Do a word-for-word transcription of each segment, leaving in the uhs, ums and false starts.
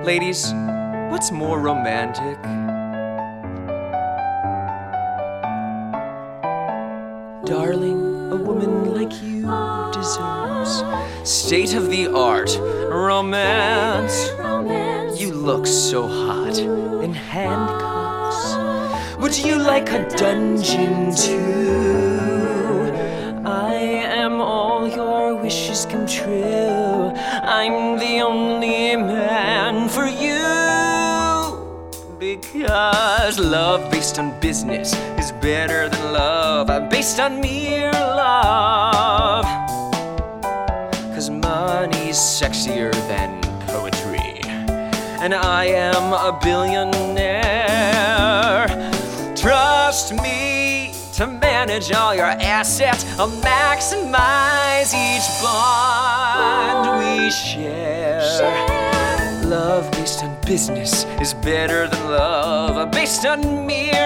Ladies, what's more romantic? Darling, a woman like you deserves state-of-the-art romance. You look so hot in handcuffs. Would you like a dungeon too? I am all your wishes come true. I'm the only man for you. Because love based on business is better than love based on mere love. Cause money's sexier than poetry, and I am a billionaire. Trust me to manage all your assets. I'll maximize each bond we share. Love based on business is better than love based on mere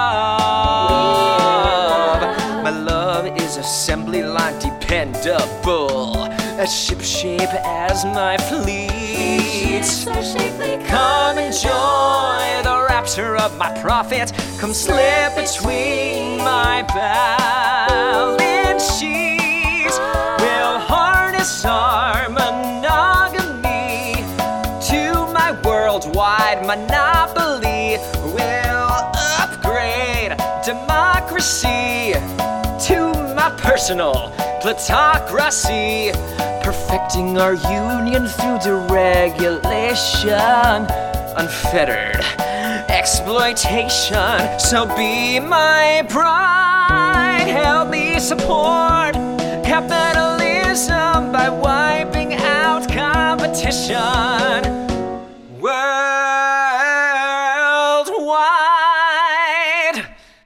love. My love is assembly line dependable, as shipshape as my fleet. Come enjoy the rapture of my profit. Come slip between my balance sheets. We'll harness our monogamy to my worldwide monopoly. We'll upgrade democracy to my personal plutocracy, perfecting our union through deregulation, unfettered exploitation. So be my bride, help me support capitalism by wiping out competition worldwide.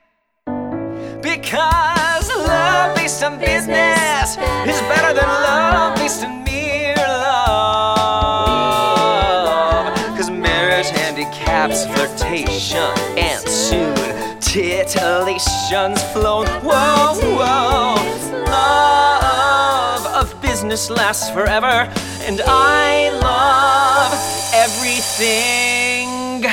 Because love based on business is better than love based on mere love. Cause marriage handicaps flirtation, and soon titillation's flown. Whoa, whoa. Love of business lasts forever, and I love everything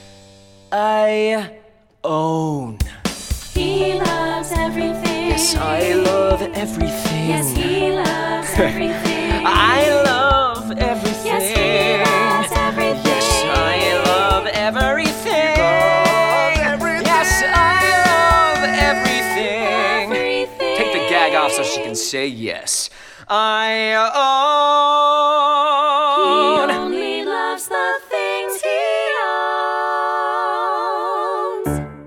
I own. He loves everything. Yes, I love everything. Yes, he loves everything. I love everything. Yes, he loves everything. Yes, I love everything. Yes, I love everything. Everything. Take the gag off so she can say yes. I own. He only loves the things he owns.